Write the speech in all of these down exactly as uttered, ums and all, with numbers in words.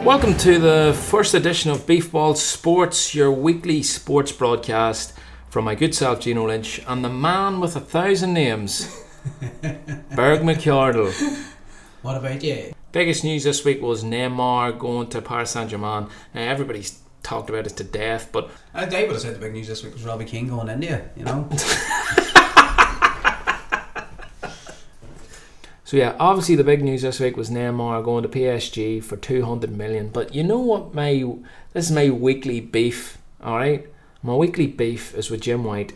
Welcome to the first edition of Beefball Sports, your weekly sports broadcast from my good self, Gino Lynch, and the man with a thousand names, Berg McCardle. What about you? Biggest news this week was Neymar going to Paris Saint-Germain. Now, everybody's talked about it to death, but... I think would have said the big news this week was Robbie Keane going India, you know? So yeah, obviously the big news this week was Neymar going to P S G for two hundred million. But you know what, my this is my weekly beef, alright? My weekly beef is with Jim White,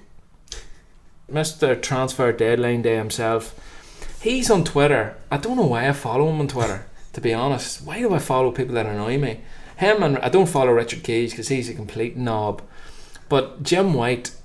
Mister Transfer Deadline Day himself. He's on Twitter. I don't know why I follow him on Twitter, to be honest. Why do I follow people that annoy me? Him and I don't follow Richard Keys because he's a complete knob. But Jim White,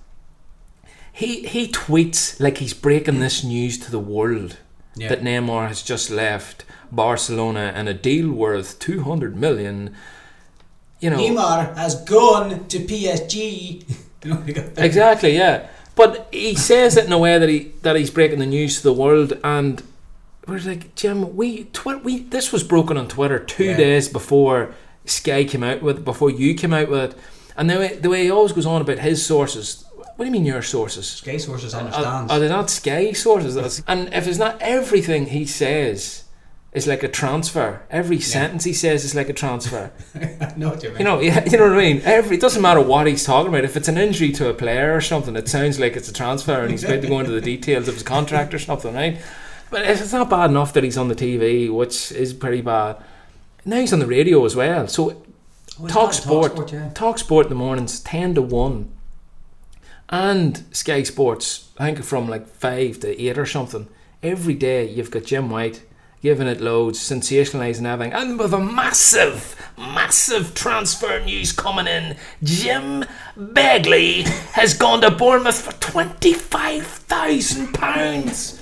he he tweets like he's breaking this news to the world. Yeah. That Neymar has just left Barcelona and a deal worth two hundred million. You know, Neymar has gone to P S G. Exactly, yeah. But he says it in a way that he that he's breaking the news to the world, and we're like, Jim, we twi- we this was broken on Twitter two yeah. days before Sky came out with it, before you came out with it, and the way the way he always goes on about his sources. What do you mean your sources? Sky sources understands. Are, are they not Sky sources? That's, and if it's not, everything he says is like a transfer. Every yeah. sentence he says is like a transfer. I know what you mean. You know, yeah, you know what I mean? Every, it doesn't matter what he's talking about. If it's an injury to a player or something, it sounds like it's a transfer and he's about to go into the details of his contract or something, right? But if it's not bad enough that he's on the T V, which is pretty bad, now he's on the radio as well. So oh, Talk Sport, Talk Sport, yeah. Talk Sport in the mornings, ten to one. And Sky Sports, I think from like five to eight or something. Every day you've got Jim White giving it loads, sensationalising everything, and with a massive, massive transfer news coming in. Jim Begley has gone to Bournemouth for twenty-five thousand pounds.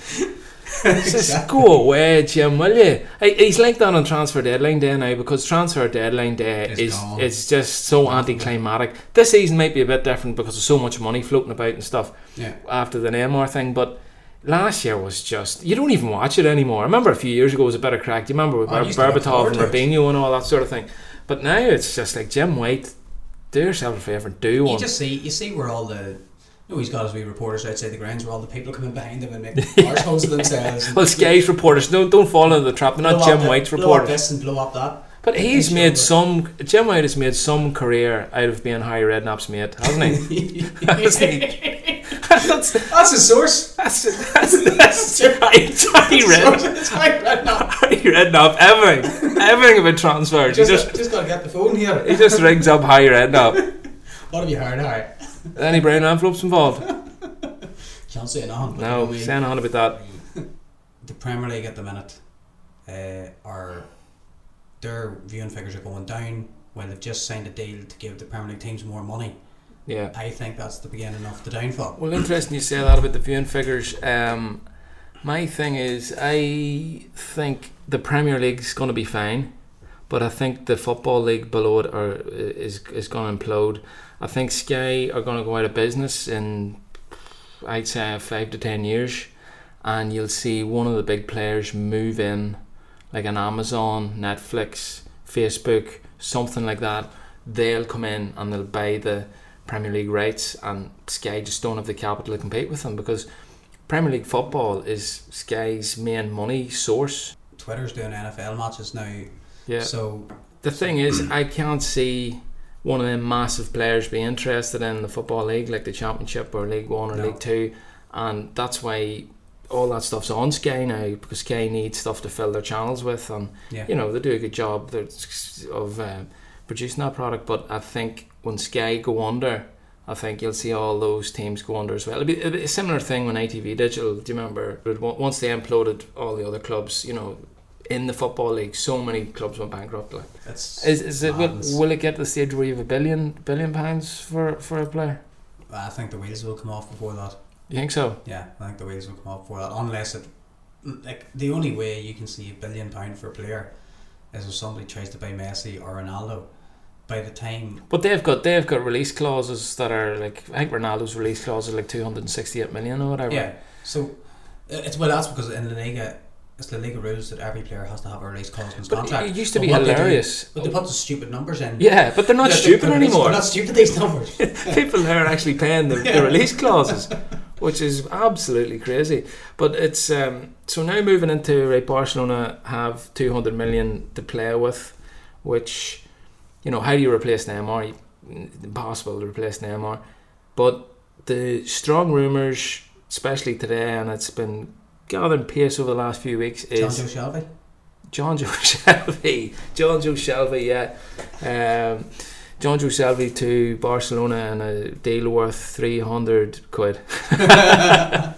Just go away, Jim, will you? He's linked that on Transfer Deadline Day now because Transfer Deadline Day it's is gone. It's just so anticlimactic. This season might be a bit different because there's so much money floating about and stuff yeah. after the Neymar thing, but last year was just, you don't even watch it anymore. I remember a few years ago it was a bit of crack. Do you remember with Ber- Berbatov and Robinho and all that sort of thing? But now it's just like, Jim White, do yourself a favour and do one. You just see, you see where all the No, he's got his wee reporters outside the grounds where all the people coming behind him and making arseholes of themselves. Well, Sky's reporters, don't don't fall into the trap. They're not Jim White's reporters. Blow up this and blow up that. But he's made some. Jim White has made some career out of being Harry Redknapp's mate, hasn't he? hasn't he? that's, that's his source. That's that's, that's, that's Harry Redknapp. Harry Redknapp. Harry Redknapp. Everything, everything about transfers. Just, he just just got to get the phone here. He just rings up Harry Redknapp. What have you heard, Harry? Any brown envelopes involved? Can't say nothing. No, say nothing about that. The Premier League at the minute uh, are their viewing figures are going down. Well, they've just signed a deal to give the Premier League teams more money. Yeah, I think that's the beginning of the downfall. Well, interesting you say that about the viewing figures. Um, my thing is, I think the Premier League's going to be fine, but I think the Football League below it are, is is going to implode. I think Sky are going to go out of business in, I'd say, five to ten years, and you'll see one of the big players move in, like an Amazon, Netflix, Facebook, something like that. They'll come in and they'll buy the Premier League rights, and Sky just don't have the capital to compete with them because Premier League football is Sky's main money source. Twitter's doing N F L matches now. Yeah. So the thing is, I can't see one of them massive players be interested in the Football League, like the Championship or League One or no. League Two, and that's why all that stuff's on Sky now, because Sky needs stuff to fill their channels with, and yeah. you know, they do a good job of uh, producing that product. But I think when Sky go under, I think you'll see all those teams go under as well. It'll be, it'll be a similar thing when I T V Digital, do you remember, once they imploded all the other clubs, you know, in the Football League, so many clubs went bankrupt. Like, it's is is it will, will it get to the stage where you have a billion billion pounds for for a player? I think the wheels will come off before that. You think so? Yeah, I think the wheels will come off before that. Unless it, like, the only way you can see a billion pound for a player is if somebody tries to buy Messi or Ronaldo. By the time, but they've got they've got release clauses that are like, I think Ronaldo's release clause is like two hundred and sixty eight million or whatever. Yeah, so it's well that's because in La Liga it's the legal rules that every player has to have a release clause in his but contract. it used to But be what they do- hilarious. But they put the stupid numbers in. Yeah, but they're not They're- stupid they're- anymore. They're not stupid, these numbers. People are actually paying the, the release clauses, which is absolutely crazy. But it's um, so now moving into right, Barcelona have two hundred million to play with, which, you know, how do you replace Neymar? Impossible to replace Neymar. But the strong rumours, especially today, and it's been gathering pace over the last few weeks, is John Joe Shelby. John Joe Shelby. John Joe Shelby, yeah. Um, John Joe Shelby to Barcelona and a deal worth three hundred quid. uh,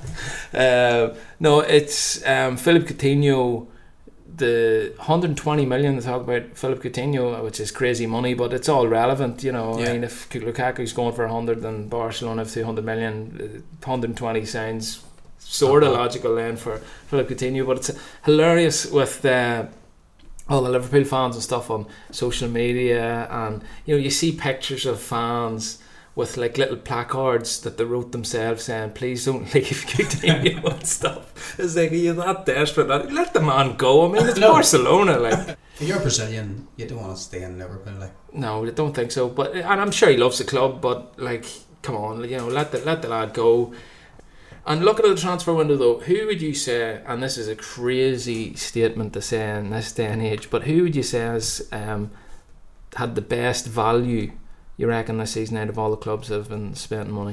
no, it's um, Philip Coutinho. The one hundred twenty million they talk about Philip Coutinho, which is crazy money, but it's all relevant, you know. Yeah. I mean, if Lukaku's going for one hundred and Barcelona have two hundred million, one hundred twenty sounds sort of logical then for Philip Coutinho. But it's hilarious with uh, all the Liverpool fans and stuff on social media, and you know, you see pictures of fans with like little placards that they wrote themselves saying, please don't leave Coutinho and stuff. It's like, you're that desperate, let the man go. I mean, it's No. Barcelona, like. If you're Brazilian, you don't want to stay in Liverpool, like. No, I don't think so. But and I'm sure he loves the club, but like, come on, you know, let the let the lad go. And looking at the transfer window though, who would you say, and this is a crazy statement to say in this day and age, but who would you say has um, had the best value, you reckon, this season out of all the clubs that have been spending money?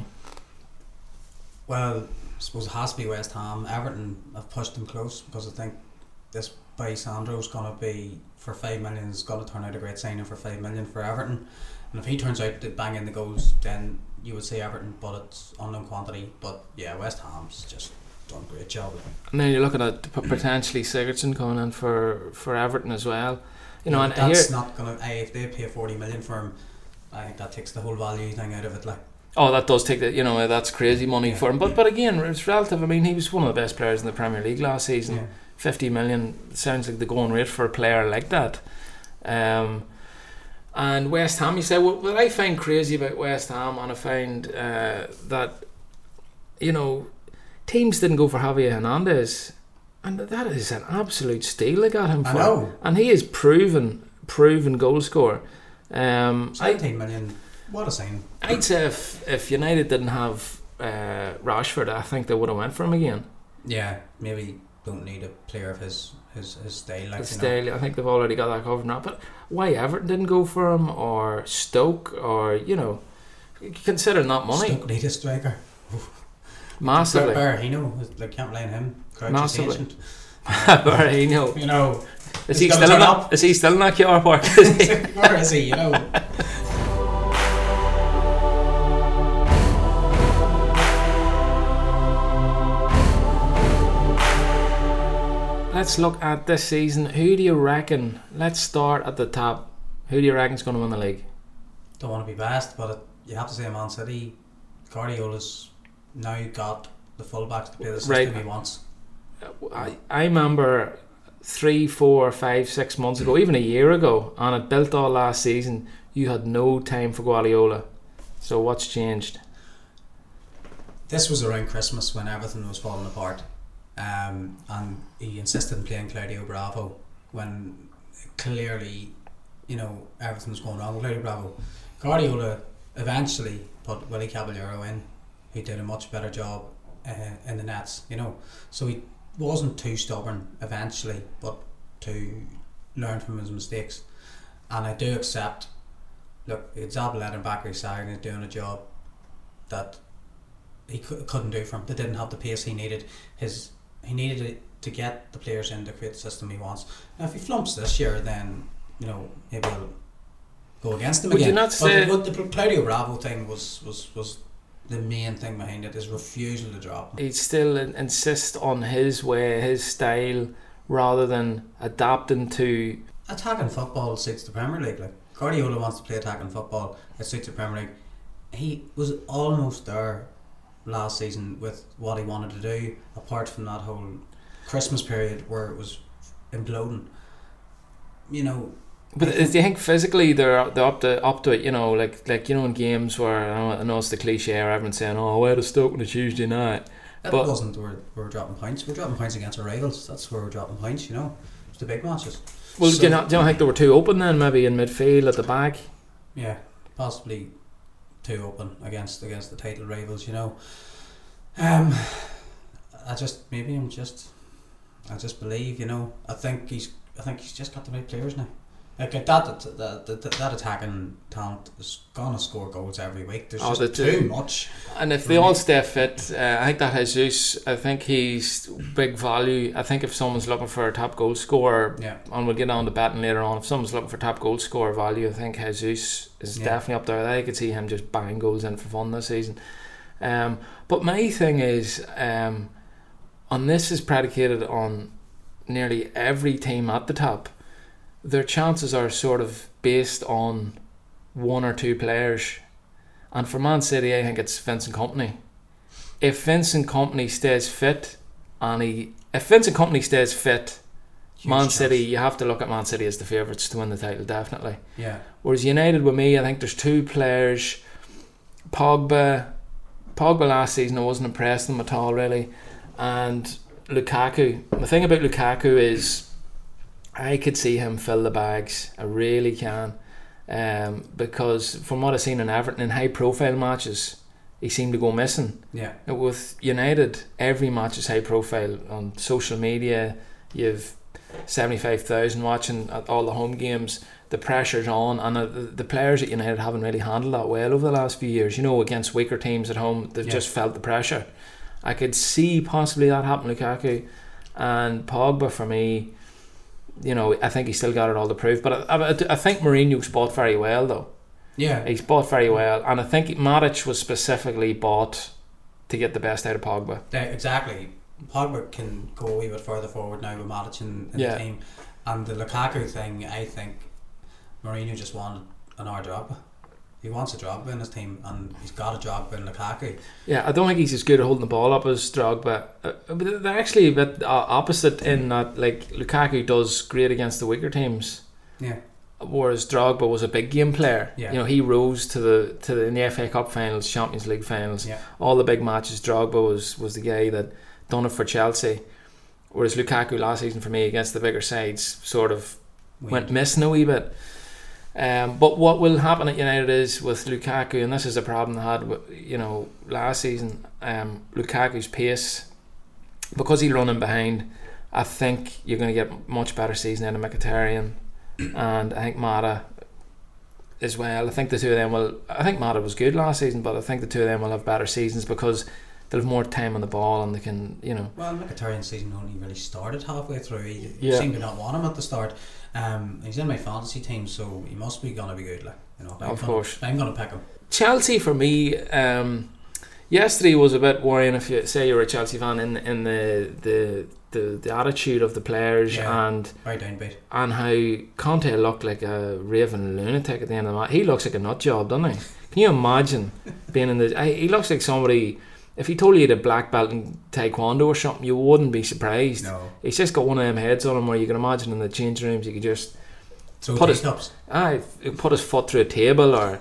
Well, I suppose it has to be West Ham. Everton have pushed them close because I think this by Sandro's going to be, for five million, is going to turn out a great signing for five million for Everton. And if he turns out to bang in the goals, then you would say Everton, but it's unknown quantity. But yeah, West Ham's just done a great job. And then you're looking at p- potentially Sigurdsson coming in for, for Everton as well. You know, Yeah, and but that's here, not going to. If they pay forty million for him, I think that takes the whole value thing out of it. Like, oh, that does take the, you know, that's crazy money Yeah. for him. But but again, it's relative. I mean, he was one of the best players in the Premier League last season. yeah. fifty million sounds like the going rate for a player like that. Um, and West Ham, you say, well, what I find crazy about West Ham, and I find uh, that, you know, teams didn't go for Javier Hernandez, and that is an absolute steal they got him for. I know. And he is proven, proven goal scorer. Um, I, seventeen million. What a sign. I'd say if, if United didn't have uh, Rashford, I think they would have went for him again. Yeah, maybe don't need a player of his his, his style. Like, The you know. style, I think they've already got that covered now. But why Everton didn't go for him, or Stoke, or, you know, considering that money, Stoke need a striker. massively. Berahino, like, can't rely on him. Crouch is Massively. ancient. Berahino. You know, Is He's he gonna still in turn that? up. Is he still in that car park? Is he? where is he? You know. Let's look at this season. Who do you reckon? Let's start at the top. Who do you reckon's going to win the league? Don't want to be biased, but it, you have to say Man City. Guardiola's now got the fullbacks to play the system Right. he wants. I, I remember three, four, five, six months ago, even a year ago, and it built all last season, you had no time for Guardiola. So what's changed? This was around Christmas when everything was falling apart, um, and he insisted on playing Claudio Bravo when clearly, you know, everything was going wrong with Claudio Bravo. Guardiola eventually put Willie Caballero in, who did a much better job uh, in the nets, you know. So he wasn't too stubborn eventually, but to learn from his mistakes. And I do accept, look, Zabaleta and Bakary Sagna is doing a job that he cou- couldn't do for him. They didn't have the pace he needed. His he needed it to get the players in to create the system he wants. Now, if he flumps this year, then, you know, maybe he'll go against him Would again. you not but say- the, the Claudio Bravo thing was, was, was the main thing behind it, his refusal to drop him. He'd still in- insist on his way, his style, rather than adapting to. Attacking football suits the Premier League. Like, Guardiola wants to play attacking football, it suits the Premier League. He was almost there last season with what he wanted to do, apart from that whole Christmas period where it was imploding. You know, But do you think physically they're they're up to up to it? You know, like like you know in games where I know, I know it's the cliche, or everyone's saying, "Oh, where to Stoke on a Tuesday night," It But- wasn't we're, we're dropping points. We're dropping points against our rivals. That's where we're dropping points, you know. It's the big matches. Well, So- do, you not, do you not think they were too open then? Maybe in midfield at the back. Yeah, possibly too open against against the title rivals, you know. Um, I just maybe I'm just I just believe, you know. I think he's I think he's just got the right players now. Like that that that, that, that attacking talent is gonna score goals every week. There's Oh, just they too do. much. And if they all stay fit, uh, I think that Jesus, I think he's big value. I think if someone's looking for a top goal scorer, Yeah, and we'll get on to batting later on, if someone's looking for top goal scorer value, I think Jesus is Yeah. definitely up there. I could see him just banging goals in for fun this season. Um, but my thing is, um, and this is predicated on nearly every team at the top, their chances are sort of based on one or two players. And for Man City, I think it's Vincent Kompany. If Vincent Kompany stays fit, and he, if Vincent Kompany stays fit, huge Man chance. City, you have to look at Man City as the favourites to win the title, definitely. Yeah, Whereas United, with me, I think there's two players. Pogba, Pogba last season, I wasn't impressed with him at all, really. And Lukaku. The thing about Lukaku is, I could see him fill the bags. I really can. Um, because from what I've seen in Everton, in high profile matches, he seemed to go missing. yeah, With United, every match is high profile. On social media, you've seventy-five thousand watching at all the home games. The pressure's on, and uh, the, the players at United haven't really handled that well over the last few years. You know, against weaker teams at home, they've Yeah. just felt the pressure. I could see possibly that happen to Lukaku. And Pogba, for me, you know, I think he's still got it all to prove. But I, I, I think Mourinho's bought very well, though. yeah. He's bought very well, and I think Matic was specifically bought to get the best out of Pogba. Yeah, exactly. Pogba can go a wee bit further forward now with Matic in, in Yeah. the team. And the Lukaku thing, I think Mourinho just wanted an hour job. He wants a job in his team, and he's got a job in Lukaku. Yeah, I don't think he's as good at holding the ball up as Drogba. Uh, but they're actually a bit uh, opposite in that, like, Lukaku does great against the weaker teams, Yeah, whereas Drogba was a big game player. Yeah. You know, he rose to the to the, in the F A Cup finals, Champions League finals, yeah, all the big matches. Drogba was was the guy that done it for Chelsea, whereas Lukaku last season for me against the bigger sides sort of we- went missing a wee bit. Um, but what will happen at United is with Lukaku, and this is a problem they had with, you know, last season, um, Lukaku's pace, because he's running behind, I think you're going to get much better season out of Mkhitaryan, and I think Mata as well. I think the two of them will, I think Mata was good last season, but I think the two of them will have better seasons because they'll have more time on the ball and they can, you know. Well, Mkhitaryan's season only really started halfway through. He Yeah. seemed to not want him at the start. Um, he's in my fantasy team, so he must be going to be good. Like, you know, I'm Of gonna, course. I'm going to pick him. Chelsea for me, um, yesterday was a bit worrying. If you say you're a Chelsea fan, in in the the, the, the attitude of the players Yeah. and Very downbeat. and how Conte looked like a raving lunatic at the end of the match. He looks like a nut job, doesn't he? Can you imagine being in the? I, he looks like somebody. If he told you he had a black belt in Taekwondo or something, you wouldn't be surprised. No. He's just got one of them heads on him where you can imagine in the changing rooms you could just So Put his- teacups. ah, put his foot through a table or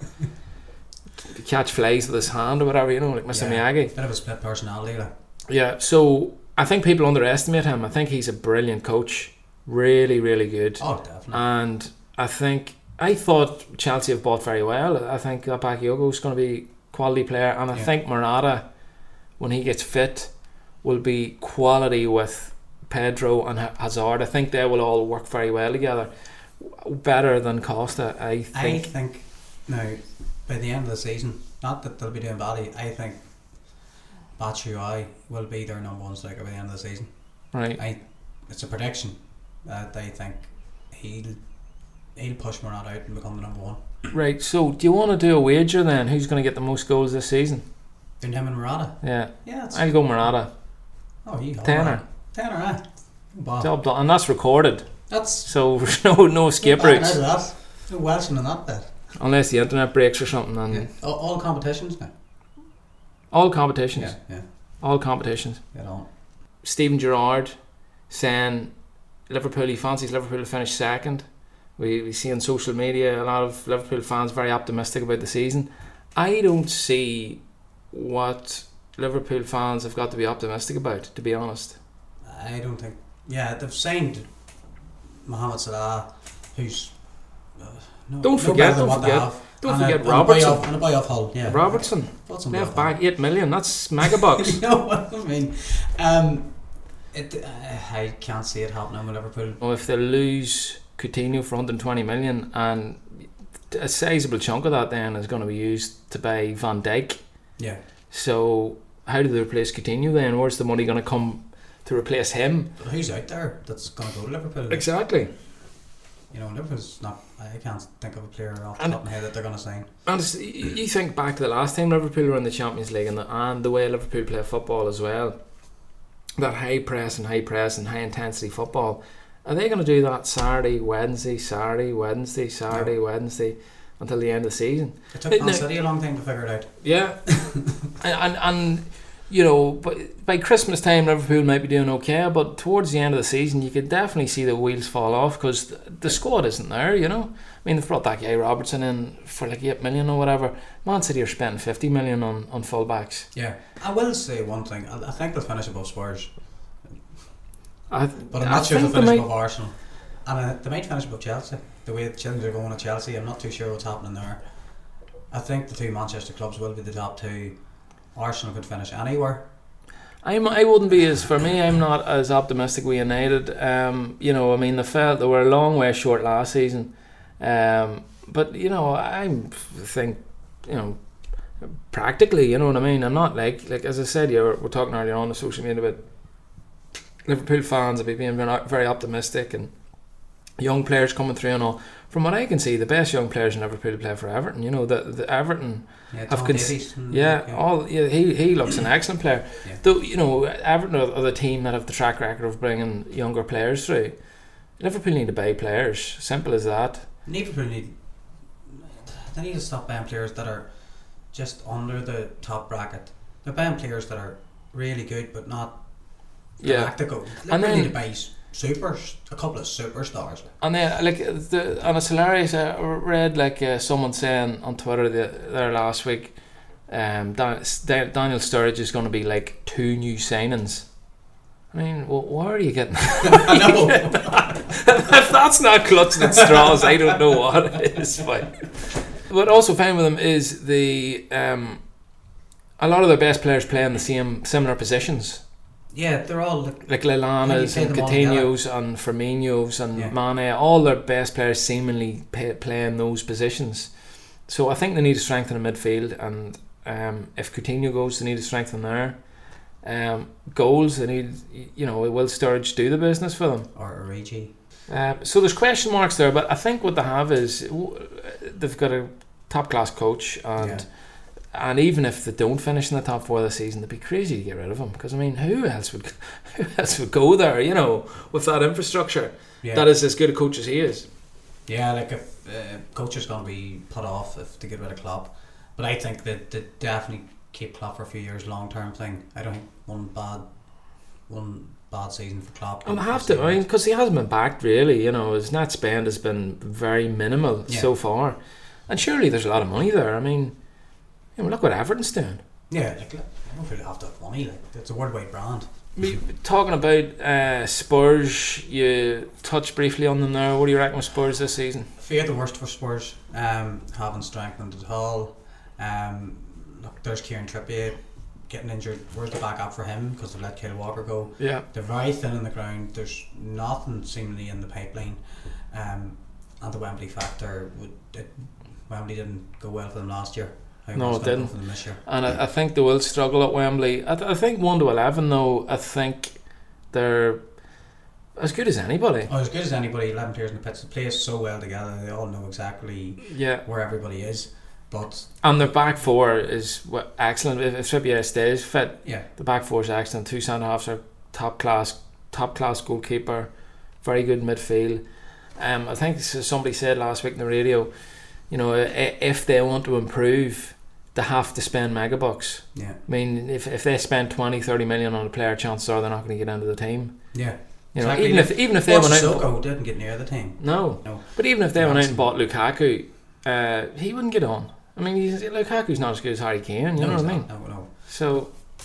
catch flies with his hand or whatever, you know, like Mister Yeah. Miyagi. Bit of a split personality. Like. Yeah, so I think people underestimate him. I think he's a brilliant coach. Really, really good. Oh, definitely. And I think, I thought Chelsea have bought very well. I think that Bakayoko is going to be a quality player. And I Yeah. think Morata, when he gets fit, will be quality with Pedro and Ha- Hazard. I think they will all work very well together. Better than Costa, I I think. think now, by the end of the season, not that they'll be doing badly, I think Batshuayi will be their number one striker by the end of the season. Right. I, it's a prediction that I think he'll he'll push Morata out and become the number one. Right, so do you want to do a wager then? Who's going to get the most goals this season? Doing him and Morata. Yeah, Yeah, it's, I'll go Morata. oh, you go. Tenner. Tenner, eh? Bob. Job done. And that's recorded. That's So there's no, no escape not bad, routes. is that? No Welshing in that bit. Unless the internet breaks or something. And Yeah. All, all competitions now. all competitions. Yeah, yeah. All competitions. Get on. Stephen Gerrard saying Liverpool, he fancies Liverpool to finish second. We, we see on social media a lot of Liverpool fans very optimistic about the season. I don't see what Liverpool fans have got to be optimistic about, to be honest. I don't think. Yeah, they've signed Mohamed Salah, who's uh, no, Don't no forget, better than don't what they forget. have. Don't and forget a, Robertson. And a boy off, and a boy off Hull, yeah. Robertson, What's on left boy off back, eight million. That's mega bucks. You know what I mean? Um, it, uh, I can't see it happening with Liverpool. Well, if they lose Coutinho for one hundred twenty million, and a sizable chunk of that then is going to be used to buy Van Dijk. Yeah. So how do they replace Coutinho then? Where's the money going to come to replace him? But who's out there that's going to go to Liverpool? Exactly. You know, Liverpool's not. I can't think of a player off the And- top of my head that they're going to sign. And it's- you you think back to the last time Liverpool were in the Champions League, and the, and the way Liverpool play football as well, that high press and high press and high intensity football. Are they going to do that Saturday, Wednesday, Saturday, Wednesday, Saturday, No. Wednesday until the end of the season? It took It- Man no- City a long time to figure it out. Yeah, and, and and you know, but by Christmas time Liverpool might be doing okay, but towards the end of the season you could definitely see the wheels fall off because the, the squad isn't there. You know, I mean they've brought that guy Robertson in for like eight million or whatever. Man City are spending fifty million on on fullbacks. Yeah, I will say one thing. I, I think they'll finish above Spurs, I, but I'm I not sure they'll think finish they might- above Arsenal, and uh, they might finish above Chelsea. The way things are going at Chelsea, I'm not too sure what's happening there. I think the two Manchester clubs will be the top two. Arsenal could finish anywhere. I'm, I wouldn't be as for me. I'm not as optimistic with United. Um, you know, I mean, they felt they were a long way short last season. Um, but you know, I think you know, practically, you know what I mean. I'm not like like as I said, yeah, we're, we're talking earlier on the social media about Liverpool fans will be being very, very optimistic and young players coming through and all. From what I can see, the best young players in Liverpool play for Everton. You know, the the Everton. Yeah, I've Tom cons- Davies. and- Yeah, all yeah, he he looks an excellent player. Yeah. Though you know, Everton are, are the team that have the track record of bringing younger players through. Liverpool need to buy players. Simple as that. Liverpool need. They need to stop buying players that are just under the top bracket. They're buying players that are really good but not Yeah, galactical. And Liverpool then- need to buy s- supers, a couple of superstars. and then like the and it's hilarious. I read like uh, someone saying on Twitter the, there last week, um, Dan, Dan- Daniel Sturridge is going to be like two new signings. I mean, well, where are you getting? I know. If that's not clutching at straws, I don't know what it is. But what I also found with them is the um, a lot of their best players play in the same similar positions, Yeah, they're all like, like How do you Lallana's play and them all Coutinho's and Firmino's and Yeah. Mane. All their best players seemingly pay, play in those positions. So I think they need to strengthen the midfield, and um, if Coutinho goes, they need to strengthen there. Um, goals, they need, you know, will Sturridge do the business for them? or Origi. Um, so there's question marks there, but I think what they have is w- they've got a top class coach, and Yeah. and even if they don't finish in the top four of the season, they'd be crazy to get rid of him because I mean, who else would who else would go there? You know, with that infrastructure, Yeah, that is as good a coach as he is. yeah. Like if uh, coach is going to be put off if they get rid of Klopp, but I think that they definitely keep Klopp for a few years, long term thing. I don't think one bad one bad season for Klopp. And I have to, I mean, because he hasn't been backed really. You know, his net spend has been very minimal Yeah. so far, and surely there's a lot of money there. I mean, you know, look what Everton's doing. Yeah, like I don't really have that money. Like it's a worldwide brand. We, talking about uh, Spurs, you touched briefly on them there. What do you reckon with Spurs this season? Fear the worst for Spurs. Um, haven't strengthened at all. Um, look, there's Kieran Trippier getting injured. Where's the backup for him? Because they've let Kyle Walker go. Yeah. They're very thin on the ground. There's nothing seemingly in the pipeline. Um, and the Wembley factor would it, Wembley didn't go well for them last year. How No, well it it's gonna go didn't. for them this year. And I, I think they will struggle at Wembley. I, th- I think one to eleven though. I think they're as good as anybody. Oh, as good as anybody. Eleven players in the pitch. They play so well together. They all know exactly Yeah. where everybody is. But And their back four is what, excellent. If, if Trippier stays fit, yeah, the back four is excellent. Two centre halves are top class, top class goalkeeper, very good midfield. Um, I think s- somebody said last week in the radio, you know, i- if they want to improve, they have to spend mega bucks. yeah, I mean, if if they spend twenty, thirty million on a player, chances are they're not going to get into the team. yeah. You know, Exactly. even if even if they went out, and- Sissoko didn't get near the team. no, No. but even if they No, went out and bought Lukaku, uh, he wouldn't get on. I mean, he's, Lukaku's not as good as Harry Kane. You No, know he's what I not. mean? No, no. So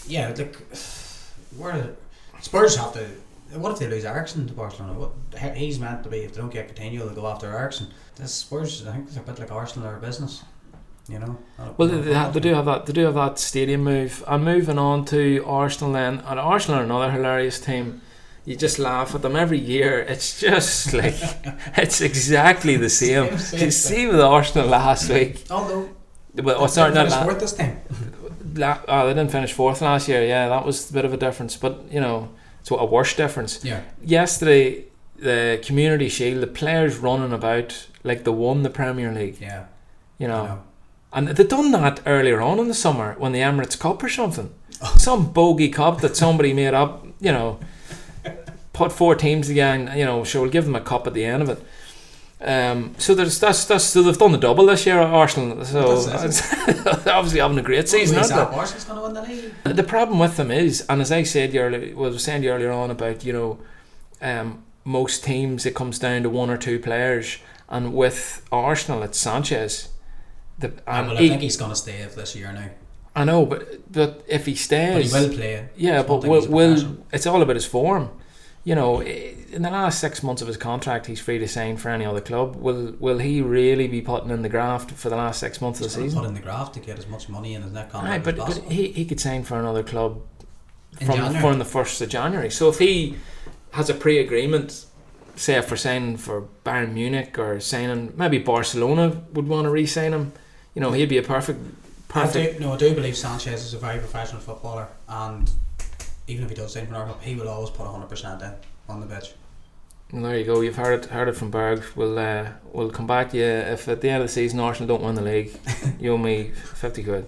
yeah, like where Spurs have to. What if they lose Ericsson to Barcelona? What he's meant to be. If they don't get Coutinho, they'll go after Ericsson. This Spurs, I think, it's a bit like Arsenal or business. You know. Well, they, they, have, they do have that. They do have that stadium move. And moving on to Arsenal, then, and Arsenal are another hilarious team. You just laugh at them every year. It's just like it's exactly the same. same, same you see with Arsenal last week. Although, well, oh, sorry, not la- fourth this time. La- oh, they didn't finish fourth last year. Yeah, that was a bit of a difference. But you know, it's a worse difference. Yeah. Yesterday, the Community Shield, the players running about like they won the Premier League. Yeah. You know. know. And they'd done that earlier on in the summer when the Emirates Cup or something. Oh. Some bogey cup that somebody made up, you know, put four teams together, you know, sure, we'll give them a cup at the end of it. Um, so there's that's, that's so they've done the double this year at Arsenal. So they're obviously having a great season, aren't they? Arsenal's going to win the league. The problem with them is, and as I said earlier, well, I was saying earlier on about, you know, um, most teams it comes down to one or two players, and with Arsenal it's Sanchez. The, and well, I he, think he's going to stay this year now. I know, but but if he stays, but he will play. Yeah, but will will it's all about his form. You know, in the last six months of his contract, he's free to sign for any other club. Will will he really be putting in the graft for the last six months he's of the season? Put in the graft to get as much money in his next contract. Right, but as possible. but he he could sign for another club in from January. from the first of January. So if he has a pre-agreement, say for signing for Bayern Munich or signing, maybe Barcelona would want to re-sign him. You know, he'd be a perfect, perfect. I do, no, I do believe Sanchez is a very professional footballer, and even if he does sign for Arsenal, he will always put one hundred percent in on the pitch. Well, there you go. You've heard it, heard it from Berg. We'll uh, we'll come back to you if at the end of the season Arsenal don't win the league. You owe me fifty quid.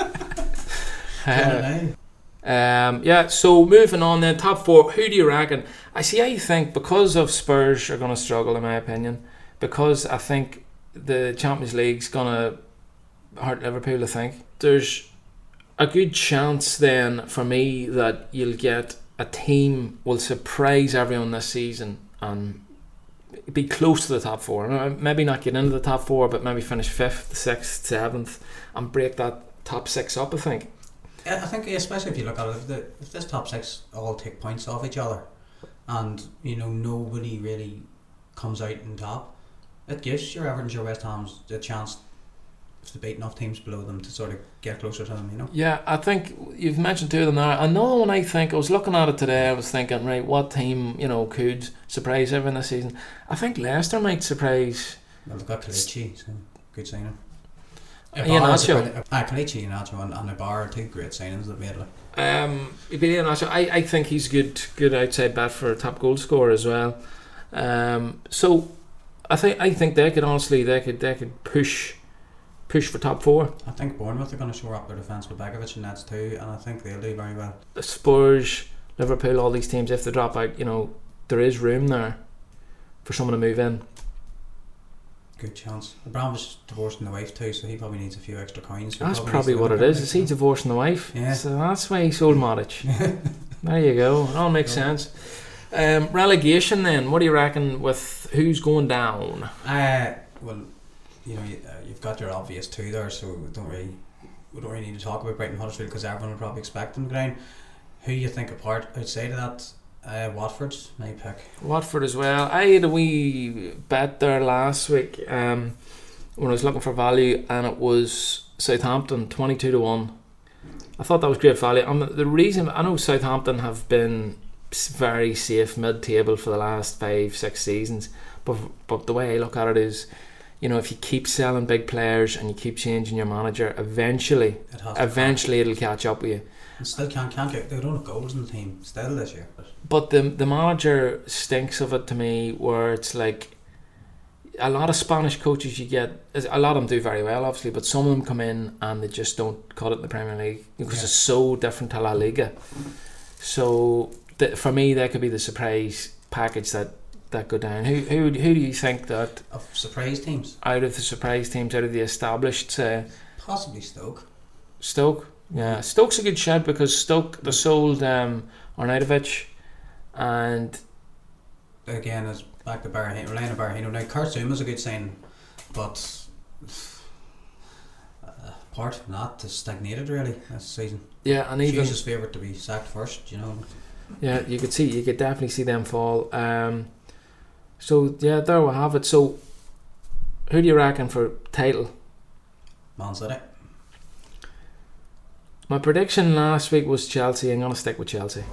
uh, um, yeah. So moving on then, top four. Who do you reckon? I see. I think because of Spurs are going to struggle, in my opinion, because I think the Champions League's going to hurt Liverpool. I think there's a good chance then for me that you'll get a team will surprise everyone this season and be close to the top four. Maybe not get into the top four, but maybe finish fifth, sixth, seventh, and break that top six up. I think. I think, especially if you look at it, if, the, if this top six all take points off each other, and you know nobody really comes out on top, it gives your Everton, your West Ham's a chance, if they beat enough teams below them, to sort of get closer to them, you know. Yeah, I think you've mentioned two of them there. Another one, I think, I was looking at it today, I was thinking, right, what team, you know, could surprise everyone this season? I think Leicester might surprise. Well, they've got Kelechi, so good signing. Iheanacho. Ah, Kelechi, Iheanacho and, and Ibarra are two great signings they've made. Like. Um, Iheanacho, I, I think he's good, good outside bat for a top goal scorer as well. Um, so I think I think they could honestly they could they could push. Push for top four. I think Bournemouth are going to shore up their defence with Begovic and Nets too, and I think they'll do very well. The Spurs, Liverpool, all these teams, if they drop out, you know, there is room there for someone to move in. Good chance. Abramovich divorcing the wife too, so he probably needs a few extra coins. That's probably, probably what it is. Is he divorcing the wife? Yeah. So that's why he sold Modric. There you go. It all makes yeah. sense. Um, relegation then. What do you reckon with who's going down? Uh, well. You know, you, uh, you've got your obvious two there, so we don't really we don't really need to talk about Brighton Huddersfield because everyone will probably expect them to go down. Who you think apart outside of that? Uh, Watford's my pick. Watford as well. I had a wee bet there last week um, when I was looking for value, and it was Southampton twenty-two to one. I thought that was great value. Um, the reason I know Southampton have been very safe mid-table for the last five, six seasons, but but the way I look at it is, you know, if you keep selling big players and you keep changing your manager, eventually, it eventually it'll catch up with you. And still can't can't get. They don't have goals in the team still this year. But, but the the manager stinks of it to me, where it's like a lot of Spanish coaches you get. A lot of them do very well, obviously, but some of them come in and they just don't cut it in the Premier League because yeah. it's so different to La Liga. So the, for me, that could be the surprise package that. That go down. Who who who do you think that of surprise teams? Out of the surprise teams, out of the established, uh, possibly Stoke. Stoke, yeah, Stoke's a good shout because Stoke they sold um, Arnautovic, and again is back to Berahino, relying on Berahino. Now Kurt Zouma's a good sign, but uh, apart from that, it's stagnated really this season. Yeah, and even Hughes' favourite to be sacked first, you know. Yeah, you could see, you could definitely see them fall. Um, so yeah, there we have it. So, who do you reckon for title? Man City. My prediction last week was Chelsea. I'm gonna stick with Chelsea.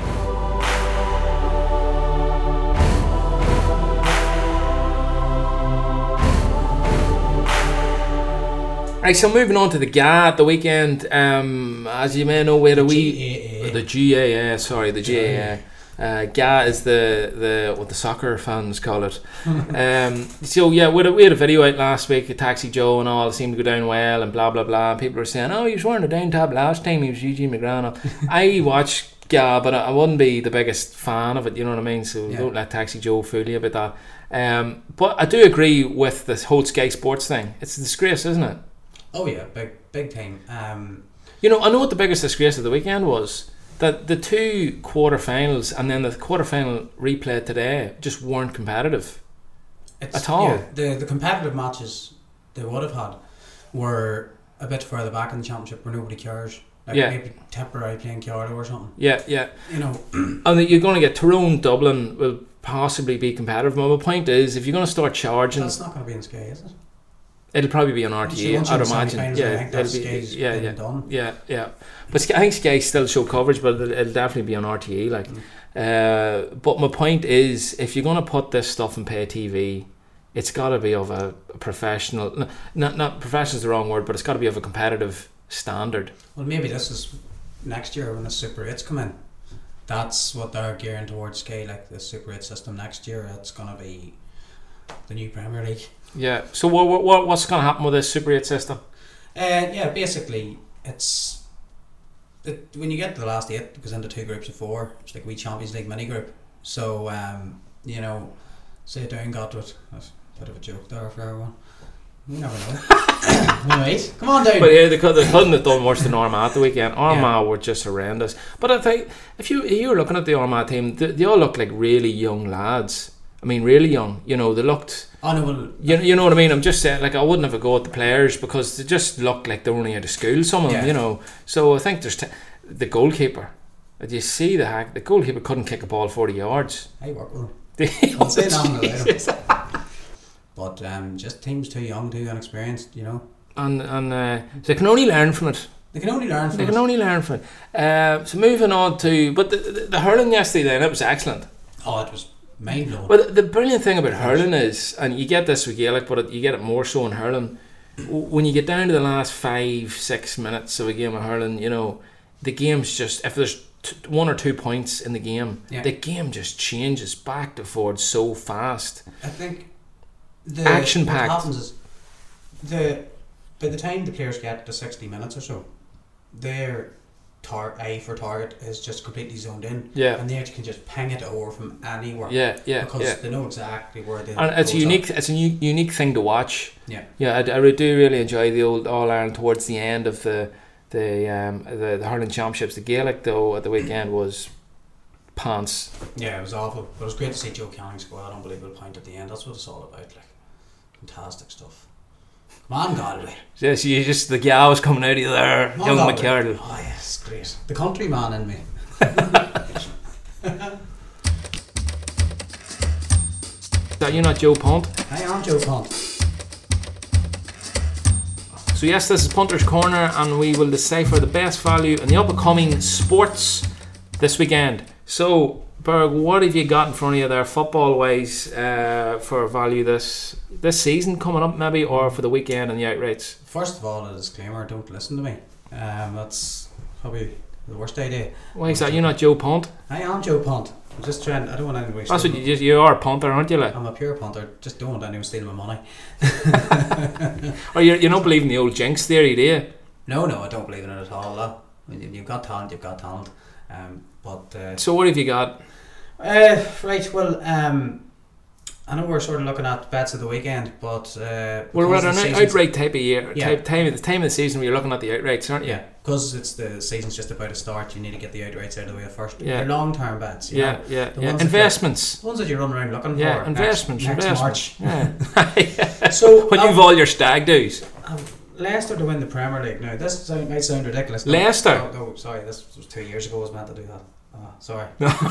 Right, so moving on to the G A A at the weekend. Um, as you may know, we had a wee G A A. the G A A. Sorry, the G A A. Uh, G A A is the, the what the soccer fans call it. um, so yeah, we had, a, we had a video out last week of Taxi Joe and all. It seemed to go down well and blah blah blah. And people were saying, "Oh, he was wearing a down tab last time. He was Eugene McGrath." I watch G A A, but I, I wouldn't be the biggest fan of it. You know what I mean? So Yeah. don't let Taxi Joe fool you about that. Um, but I do agree with this whole Sky Sports thing. It's a disgrace, isn't it? Oh yeah, big big time. Um, You know, I know what the biggest disgrace of the weekend was. That the two quarterfinals and then the quarterfinal replay today just weren't competitive it's, at all. Yeah, the the competitive matches they would have had were a bit further back in the championship where nobody cares. Like Yeah. maybe Tipperary playing Carlow or something. Yeah, yeah. You know, And that you're going to get Tyrone, Dublin will possibly be competitive. But my point is, if you're going to start charging, that's not going to be in Sky, is it? it'll probably be on R T A. Once I'd you're in the imagine. semi-finals, Yeah, I think it'll that's be. Sky's Yeah, been yeah, done. yeah, yeah. But Sky- I think Sky still show coverage, but it'll, it'll definitely be on R T A. Like, Mm. uh, but my point is, if you're going to put this stuff in pay T V, it's got to be of a, a professional. n- Not not professional is the wrong word, but it's got to be of a competitive standard. Well, maybe this is next year when the Super eights come in. That's what they're gearing towards Sky, like the Super eight system next year. It's going to be the new Premier League. Yeah. So what what what's going to happen with this Super eight system? Uh, yeah, basically, it's it, when you get to the last eight, it goes into two groups of four. It's like we Champions League mini group. So, um, you know, say Down got to it. That's a bit of a joke there for everyone. You never know. Right, come on down. But yeah, they could they couldn't have done worse than Armagh at the weekend. Armagh were just horrendous. But I think if you if you were looking at the Armagh team, they, they all look like really young lads. I mean, really young. You know, they looked. Oh, no, well, You, you know what I mean? I'm just saying, like, I wouldn't have a go at the players because they just look like they're only out of school, some of them, Yeah. you know. So I think there's t- the goalkeeper. Did you see the hack? The goalkeeper couldn't kick a ball forty yards. I work with them. I'll say nothing about him. But um, just teams too young, too inexperienced, you know. And and uh, they can only learn from it. They can only learn from They it. can only learn from it. Uh, so moving on to, but the, the, the hurling yesterday, then it was excellent. Oh, it was mind blowing. But the brilliant thing about hurling is, and you get this with Gaelic, but it, you get it more so in hurling. w- When you get down to the last five, six minutes of a game of hurling, you know, the game's just, if there's t- one or two points in the game, Yeah. the game just changes back to forward so fast. I think the Action-packed. What happens is the by the time the players get to sixty minutes or so, their tar- eye for target is just completely zoned in, Yeah, and they actually can just ping it over from anywhere. yeah, yeah, because yeah. they know exactly where they. And it's a unique, it's a u- unique thing to watch. Yeah. Yeah, I, I re- do really enjoy the old All Ireland towards the end of the the um the, the hurling championships. The Gaelic though at the weekend was pants. Yeah, it was awful, but it was great to see Joe Canning score that unbelievable point at the end. That's what it's all about. Like, fantastic stuff. Man, God, right. Yes, you just the gal was coming out of you there, Man young God, McCardle. Oh yes, great. The countryman in me. That you're not Joe Punt. I am Joe Punt. So yes, this is Punter's Corner, and we will decipher the best value in the upcoming sports this weekend. So, Berg, what have you got in front of you there, football-wise, uh, for value this this season coming up, maybe, or for the weekend and the outrights? First of all, a disclaimer: don't listen to me. Um, that's probably the worst idea. Why is that? You're not Joe Punt. I am Joe Punt. I'm just trying. I don't want anyone. That's what you just. You are a punter, aren't you? Like, I'm a pure punter. Just don't want anyone stealing my money. or you you don't believe in the old jinx theory, do you? No, no, I don't believe in it at all. No. When you- you've got talent, you've got talent. Um, but uh, So what have you got? uh, right. Well, um, I know we're sort of looking at bets of the weekend, but uh, Well, we're because at an the season's- outright type of year, Yeah. type time, the time of the season where you're looking at the outrights, aren't you? Yeah, because it's the season's just about to start. You need to get the outrights out of the way first. Yeah. Your long-term bets. You Yeah, know, yeah, the yeah. ones that Investments. the ones that you run around looking Yeah, for. investments, Next, next investments. March. Yeah. So when um, you've all your stag do's. Um, Leicester to win the Premier League. Now, this sound, might sound ridiculous. No, Leicester? No, no, sorry, this was two years ago I was meant to do that. Oh, sorry.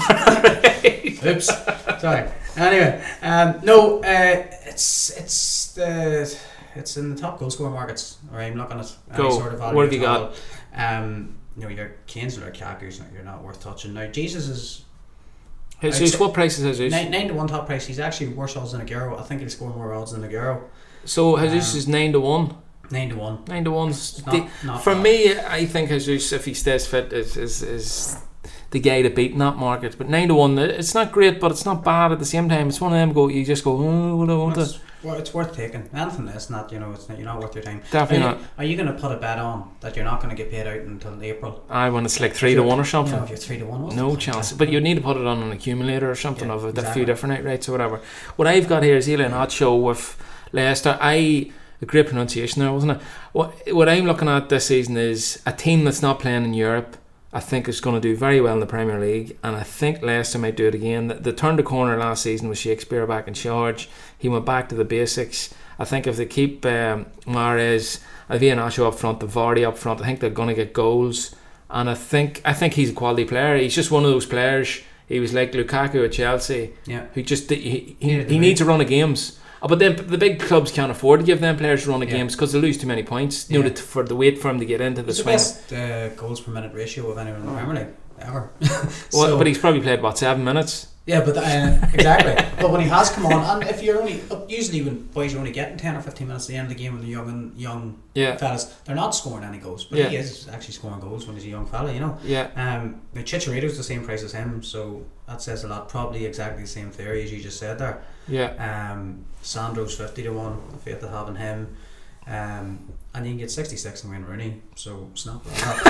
Oops. Sorry. Anyway, um, no, uh, it's it's the it's in the top goal scorer markets. Or I'm looking at any Go. sort of value. What have you at got? all. Um, you know, your Kane's or Lukaku's, you're not worth touching. Now, Jesus is Jesus, what price is Jesus? nine, nine to one top price. He's actually worse odds than Aguero. I think he'll score more odds than Aguero. So Jesus Um, is nine to one. Nine to one. Nine to one's It's not- the- not for bad. me. I think Jesus, if he stays fit, is is, is the guy to beat in that market. But nine to one, it's not great, but it's not bad at the same time. It's one of them go. You just go, oh, what do I want It's, to? well, it's worth taking. Anything less, not you know, it's not, you're not worth your time. Definitely are not. You, are you going to put a bet on that you're not going to get paid out until April? I when it's like three to one or something. You know, if you're three to one, what's No the chance. point? But you need to put it on an accumulator or something Yeah, of a, a exactly. few different outrights or whatever. What I've got here is Eli Nacho with Leicester. I a great pronunciation there, wasn't it? What what I'm looking at this season is a team that's not playing in Europe. I think is going to do very well in the Premier League, and I think Leicester might do it again. They turned the corner last season with Shakespeare back in charge. He went back to the basics. I think if they keep um, Mahrez, Iheanacho up front, the Vardy up front, I think they're going to get goals. And I think I think he's a quality player. He's just one of those players. He was like Lukaku at Chelsea, Yeah. who just he he, Needed he to needs be. a run of games. Oh, but then the big clubs can't afford to give them players a run of Yeah. games because they lose too many points. You know, Yeah. to, for the wait for him to get into the It's the swing. best uh, goals per minute ratio of anyone in the Premier League ever. Well, So- but he's probably played what seven minutes. Yeah, but uh, exactly. But when he has come on, and if you're only usually when boys are only getting ten or fifteen minutes at the end of the game, when the young and young Yeah, fellas, they're not scoring any goals. But Yeah. he is actually scoring goals when he's a young fella, you know. yeah. Um, now Chicharito's the same price as him, so that says a lot. Probably exactly the same theory as you just said there. Yeah, Um, Sandro's fifty to one. The faith of having him, um, and you can get sixty six in Wayne Rooney. So it's not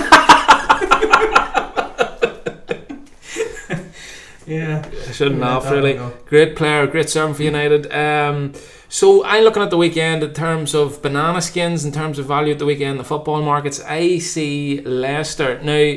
bad. Yeah, I shouldn't Let laugh that really. one go. Great player, great servant for United. Um, so I'm looking at the weekend in terms of banana skins, in terms of value at the weekend, the football markets. I see Leicester. Now,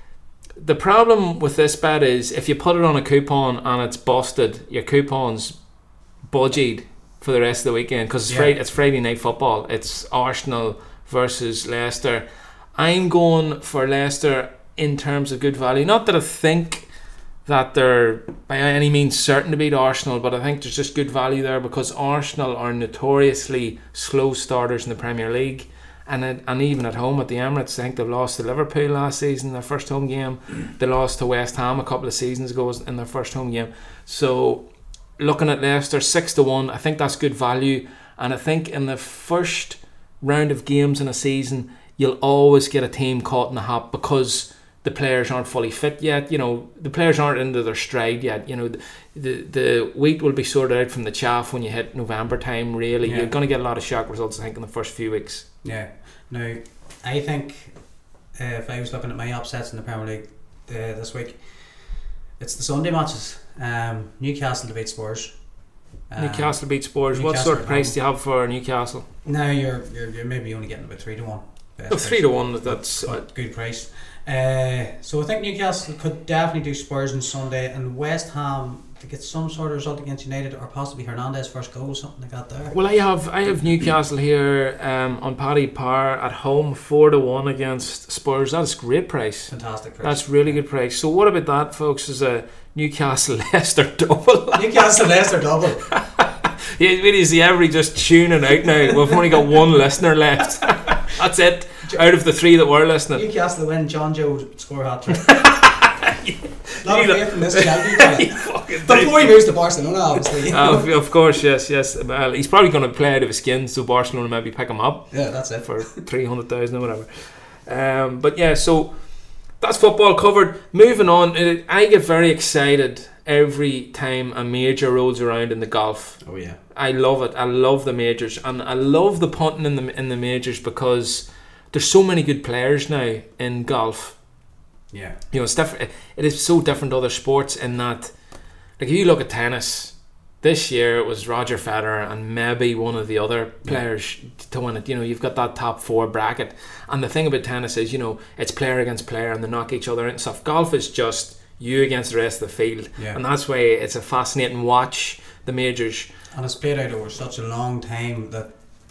the problem with this bet is if you put it on a coupon and it's busted, your coupon's budgied for the rest of the weekend because it's, Yeah. Friday, it's Friday night football. It's Arsenal versus Leicester. I'm going for Leicester in terms of good value. Not that I think that they're by any means certain to beat Arsenal, but I think there's just good value there because Arsenal are notoriously slow starters in the Premier League, and it, and even at home at the Emirates, I think they've lost to Liverpool last season, their first home game. They lost to West Ham a couple of seasons ago in their first home game. So looking at Leicester six to one, I think that's good value, and I think in the first round of games in a season, you'll always get a team caught in the hat because the players aren't fully fit yet. You know, the players aren't into their stride yet. You know, the the, the wheat will be sorted out from the chaff when you hit November time. Really, Yeah. you're going to get a lot of shock results, I think, in the first few weeks. Yeah. Now, I think uh, if I was looking at my upsets in the Premier League uh, this week, it's the Sunday matches. Um, Newcastle to beat Spurs. Um, Newcastle beat Spurs. What Newcastle sort of at price home. do you have for Newcastle? Now you're, you're you're maybe only getting about three to one. Best Oh, price. three to one. That's But good price. Uh, so I think Newcastle could definitely do Spurs on Sunday, and West Ham to get some sort of result against United, or possibly Hernandez first goal, something like that there. well. I have I have Newcastle here um, on Paddy Power at home, four to one against Spurs. That's great price. Fantastic price. That's really good price. So what about that, folks? Is a Newcastle Leicester double? Newcastle Leicester double. Yeah, really, is the every just tuning out now? We've only got one listener left. That's it. Out of the three that were listening. Newcastle win, John Joe score hat trick. Lot of faith in this Chelsea guy. Before he moves to Barcelona, obviously. Uh, of, of course, yes, yes. Well, he's probably going to play out of his skin, so Barcelona maybe pick him up Yeah, that's it. for three hundred thousand or whatever. Um, but yeah, so that's football covered. Moving on, uh, I get very excited every time a major rolls around in the golf. Oh yeah. I love it. I love the majors, and I love the punting in the in the majors because there's so many good players now in golf. Yeah. You know, it's different. It is so different to other sports in that, like, if you look at tennis, this year it was Roger Federer and maybe one of the other players to win it. You know, you've got that top four bracket, and the thing about tennis is, you know, it's player against player, and they knock each other out and stuff. Golf is just you against the rest of the field, Yeah. and that's why it's a fascinating watch. The majors. And it's played out over such a long time that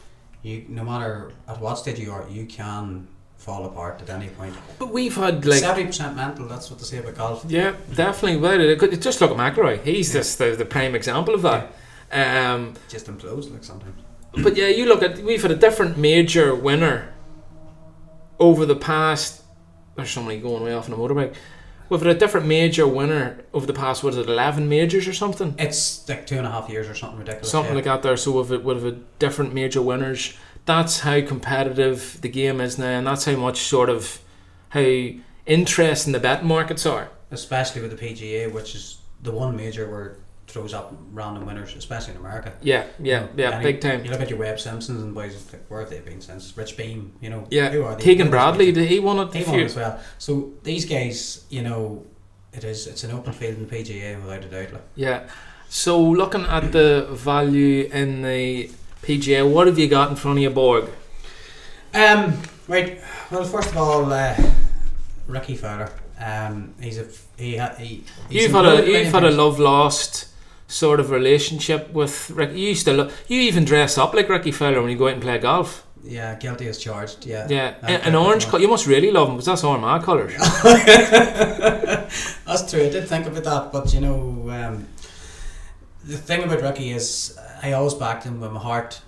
you no matter at what stage you are, you can fall apart at any point. But we've had like seventy percent mental. That's what they say about golf. Yeah, definitely. Well, it could, just look at McIlroy. He's yeah. just the, the prime example of that. Yeah. Um, just implodes like sometimes. But yeah, you look at we've had a different major winner over the past. There's somebody going way off on a motorbike. We've had a different major winner over the past, what is it, eleven majors or something? It's like two and a half years or something ridiculous. Something yeah. like that there. So we've, we've had different major winners. That's how competitive the game is now, and that's how much sort of, how interesting the betting markets are. Especially with the P G A, which is the one major where it throws up random winners, especially in America. Yeah, yeah, you know, yeah, big time. You look at your Webb Simpsons and boys, like, where have they been since? Rich Beam, you know. Yeah, who are they? Keegan Bradley, did he won it? He won as well. So these guys, you know, it is it's an open field in the P G A without a doubt. Like. Yeah. So looking at the value in the P G A, what have you got in front of you, Borg? Um, right. Well, first of all, uh, Ricky Fowler. Um, he's a he. he he's you've had a you've had a love lost sort of relationship with Ricky. You used to lo- you even dress up like Ricky Fowler when you go out and play golf. Yeah, guilty as charged. Yeah, yeah. An, an orange colour. You must really love him because that's Armagh colours. That's true. I did think about that, but you know, um, the thing about Ricky is I always backed him with my heart.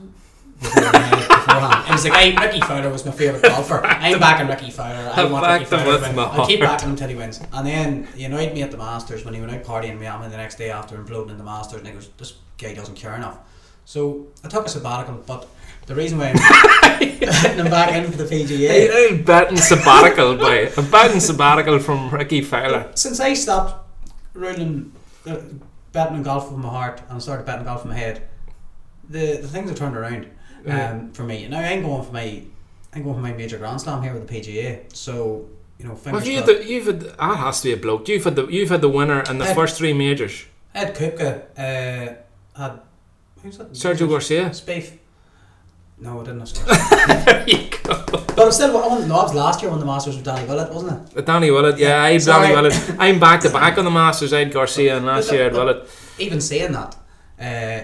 Beforehand. It was like, hey, Ricky Fowler was my favourite golfer. I'm backing Ricky Fowler. I want Ricky Fowler to win. I'll keep backing him till he wins. And then he annoyed me at the Masters when he went out partying in Miami the next day after imploding in the Masters, and he goes, this guy doesn't care enough. So I took a sabbatical, but the reason why I'm betting him back in for the P G A. I'm betting sabbatical, boy. I'm betting sabbatical from Ricky Fowler. Since I stopped ruling, uh, betting on golf with my heart and started betting golf with my head, the, the things have turned around. Um, yeah. For me now, I'm going for my, I'm going for my major Grand Slam here with the P G A. So you know, well, you the, you've had that has to be a bloke. You've had the you've had the winner in the Ed, first three majors. Ed Kupka uh, had who's that? Sergio Garcia. Spieth. No, I didn't have Spieth. There you go. But I'm still. I won, no, it was last year when the Masters with Danny Willett, wasn't it? With Danny Willett, yeah, I had Danny Willett. I'm back to back on the Masters. I had Garcia, and last year I had Willett. Even saying that, uh,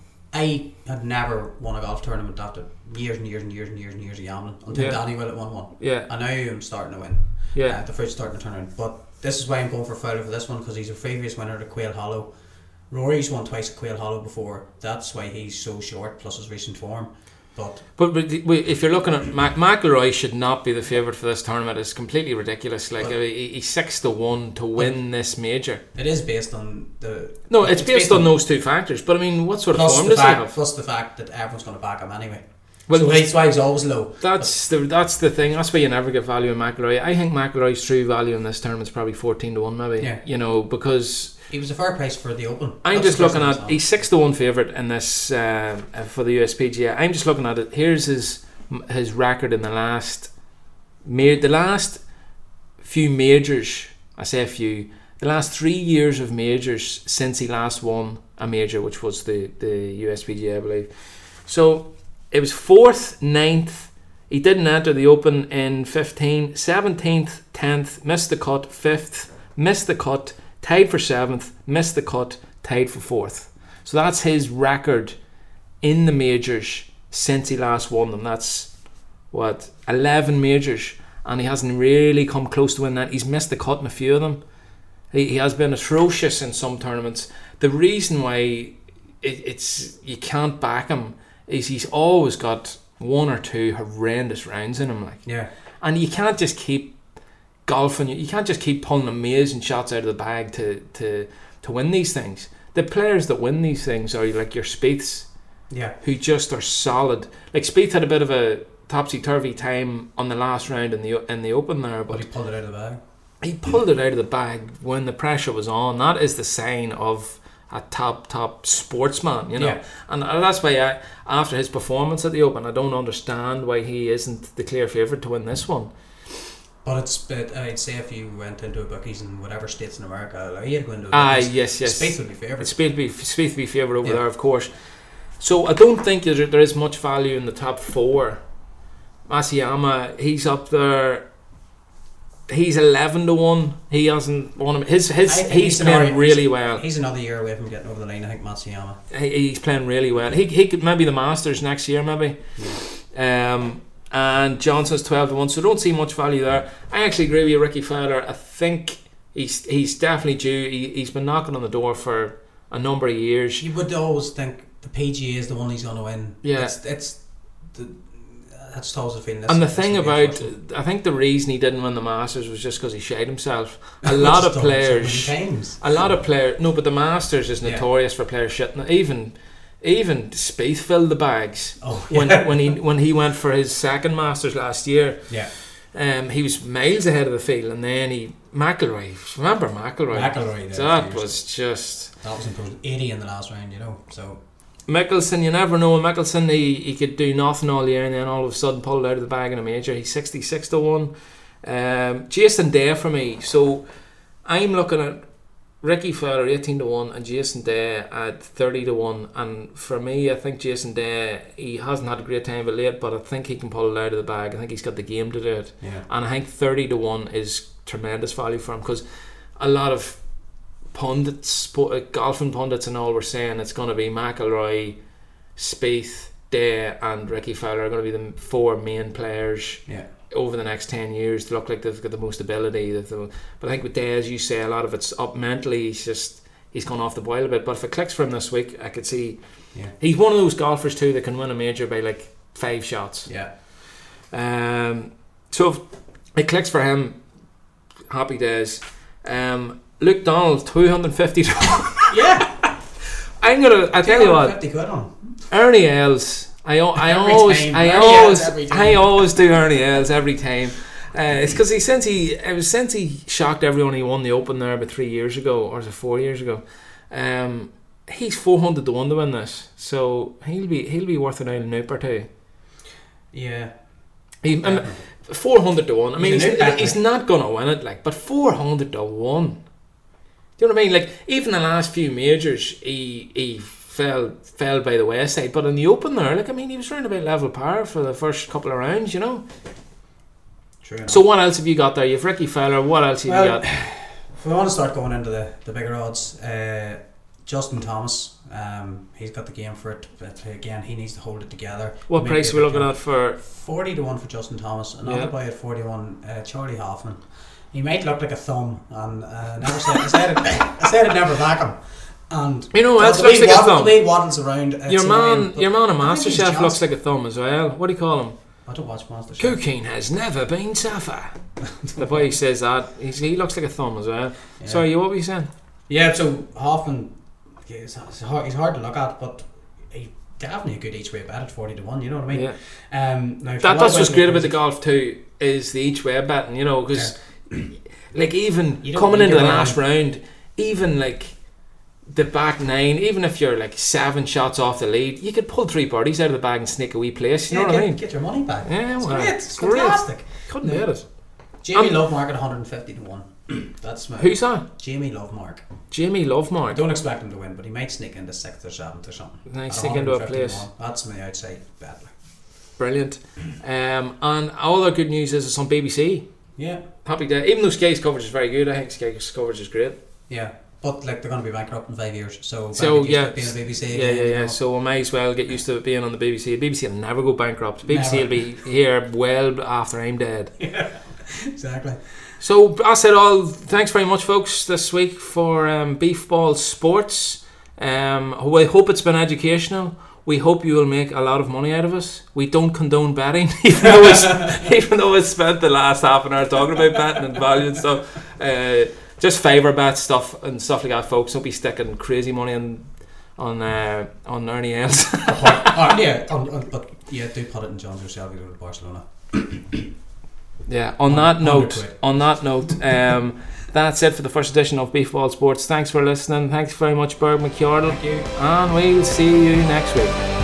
I had never won a golf tournament after years and years and years and years and years of gambling until yeah. Danny Willett won one. Yeah. And now I'm starting to win. Yeah. Uh, the fruit's starting to turn around. But this is why I'm going for Fowler for this one, because he's a previous winner at Quail Hollow. Rory's won twice at Quail Hollow before. That's why he's so short, plus his recent form. But but, but if you're looking at Mac- McIlroy should not be the favourite for this tournament. It's completely ridiculous. Like he's six to one to win this major. It is based on the no. It's, it's based, based on, on those two factors. But I mean, what sort of form does fact, he have? Plus the fact that everyone's going to back him anyway. Well, so that's why he's always low. That's the that's the thing. That's why you never get value in McIlroy. I think McIlroy's true value in this tournament is probably fourteen to one, maybe. Yeah. You know, because he was a fair price for the Open. I'm That's just looking at he's six to one favourite in this uh, for the U S P G A. I'm just looking at it. Here's his his record in the last the last few majors. I say a few. The last three years of majors since he last won a major, which was the the U S P G A, I believe. So it was fourth, ninth. He didn't enter the Open in fifteen, seventeenth, tenth, missed the cut, fifth, missed the cut, tied for seventh, missed the cut, tied for fourth. So that's his record in the majors since he last won them. That's, what, eleven majors. And he hasn't really come close to winning that. He's missed the cut in a few of them. He, he has been atrocious in some tournaments. The reason why it, it's you can't back him is he's always got one or two horrendous rounds in him. Like, yeah. And you can't just keep golfing. You can't just keep pulling amazing shots out of the bag to, to, to win these things. The players that win these things are like your Spieths, yeah, who just are solid. Like Spieth had a bit of a topsy-turvy time on the last round in the in the Open there, but, but he pulled it out of the bag. He pulled it out of the bag when the pressure was on. That is the sign of a top top sportsman, you know. Yeah. And that's why I, after his performance at the Open, I don't understand why he isn't the clear favourite to win this one. But it's but I'd say if you went into a bookies in whatever states in America, like you'd go into a ah bookies, yes yes Spieth would be favourite. Spieth would be Spieth would be favourite over yeah. there, of course. So I don't think there there is much value in the top four. Matsuyama, he's up there. He's eleven to one. He hasn't won him. His his he's, he's playing another, really he's, well. He's another year away from getting over the line. I think Matsuyama. He, he's playing really well. He he could maybe the Masters next year, maybe. Yeah. Um, and Johnson's twelve to one, so don't see much value there. I actually agree with you, Ricky Fowler. I think he's he's definitely due. He, he's been knocking on the door for a number of years. You would always think the P G A is the one he's going to win. Yeah. It's, it's the, that's always the feeling. And the thing about, I think the reason he didn't win the Masters was just because he shade himself. A lot of players, a lot of players, no, but the Masters is notorious yeah. for players shitting. Even even Spieth filled the bags oh, yeah. when when he when he went for his second Masters last year. Yeah. Um, he was miles ahead of the field, and then he McIlroy. Remember McIlroy? McIlroy. That was just. That was improved eighty in the last round, you know. So. Mickelson, you never know. Mickelson, he, he could do nothing all year, and then all of a sudden pull it out of the bag in a major. He's sixty-six to one. Um, Jason Day for me. So I'm looking at Ricky Fowler eighteen to one and Jason Day at thirty to one. And for me, I think Jason Day, he hasn't had a great time of late, but I think he can pull it out of the bag. I think he's got the game to do it. Yeah. And I think thirty to one is tremendous value for him, because a lot of pundits, golfing pundits and all, were saying it's going to be McIlroy, Spieth, Day and Ricky Fowler are going to be the four main players yeah. over the next ten years to look like they've got the most ability. But I think with Day, as you say, a lot of it's up mentally. He's just he's gone off the boil a bit. But if it clicks for him this week, I could see yeah. he's one of those golfers too that can win a major by like five shots. Yeah. Um. So if it clicks for him, happy days. Um. Luke Donald, two hundred fifty to one. Yeah. I'm gonna. I tell you what. fifty quid on. Ernie Els. I, I every always time. I Ernie always Els every time. I always do Ernie Els every time. Uh, it's because he since he it was since he shocked everyone. He won the Open there about three years ago, or was it four years ago? Um, he's four hundred to one to win this, so he'll be he'll be worth an oil noop or two. Yeah. He, um, four hundred to one. I mean, he's, he's, he's not gonna win it, like, but four hundred to one. Do you know what I mean? Like, even the last few majors, he he fell fell by the wayside. But in the Open there, like, I mean, he was round about level par for the first couple of rounds, you know. True enough. So what else have you got there? You've Ricky Fowler. What else have well, you got? If we want to start going into the, the bigger odds, uh, Justin Thomas, um, he's got the game for it. But again, he needs to hold it together. What price are we looking at for? forty to one for Justin Thomas. Another yeah. buy at forty to one, uh, Charlie Hoffman. He might look like a thumb, and uh, never said, I said it. I said it never back him. And you know, else looks like waddle, a thumb. The way he waddles around. Your man, your man, a MasterChef looks like a thumb as well. What do you call him? I don't watch MasterChef. Cooking has never been tougher. The way he says that, he's, he looks like a thumb as well. Yeah. Sorry, what were you saying? Yeah, so Hoffman, he's hard, he's hard to look at, but he definitely a good each way bet at forty to one. You know what I mean? Yeah. Um, now that, that's what's great about the golf too, is the each way betting. You know, because. Yeah. Like, even coming into the last round, even like the back nine, even if you're like seven shots off the lead, you could pull three birdies out of the bag and sneak a wee place. You yeah, know get, what I mean? Get your money back. Yeah, it's well, great. It's great. fantastic. Couldn't no. beat it. Jamie um, Lovemark at one hundred fifty to one. That's my. Who's that? Jamie Lovemark. Jamie Lovemark. I don't expect him to win, but he might sneak into sixth or seventh or something. He might sneak into a place. That's my outside bet. Brilliant. Um, and all the good news is it's on B B C. Yeah. Happy day. Even though Sky's coverage is very good, I think Sky's coverage is great. Yeah. But like they're going to be bankrupt in five years, so, so yeah, being on the B B C. Yeah, again, yeah, yeah. you know. So we might as well get used to it being on the B B C. The B B C will never go bankrupt. The B B C never. will be here well after I'm dead. Yeah, exactly. So that's it all. Thanks very much, folks, this week for um, Beefball Sports. Um, I hope it's been educational. We hope you will make a lot of money out of us. We don't condone betting, even though it's, even though we spent the last half an hour talking about betting and value and stuff. Uh, just favour bet stuff and stuff like that, folks. Don't be sticking crazy money on on uh, on Ernie Els. oh, yeah, on, on, but yeah, do put it in John's yourself. You go to Barcelona. Yeah. On that note, on that note, um, that's it for the first edition of Beefball Sports. Thanks for listening. Thanks very much, Berg McCardle. Thank you. And we'll see you next week.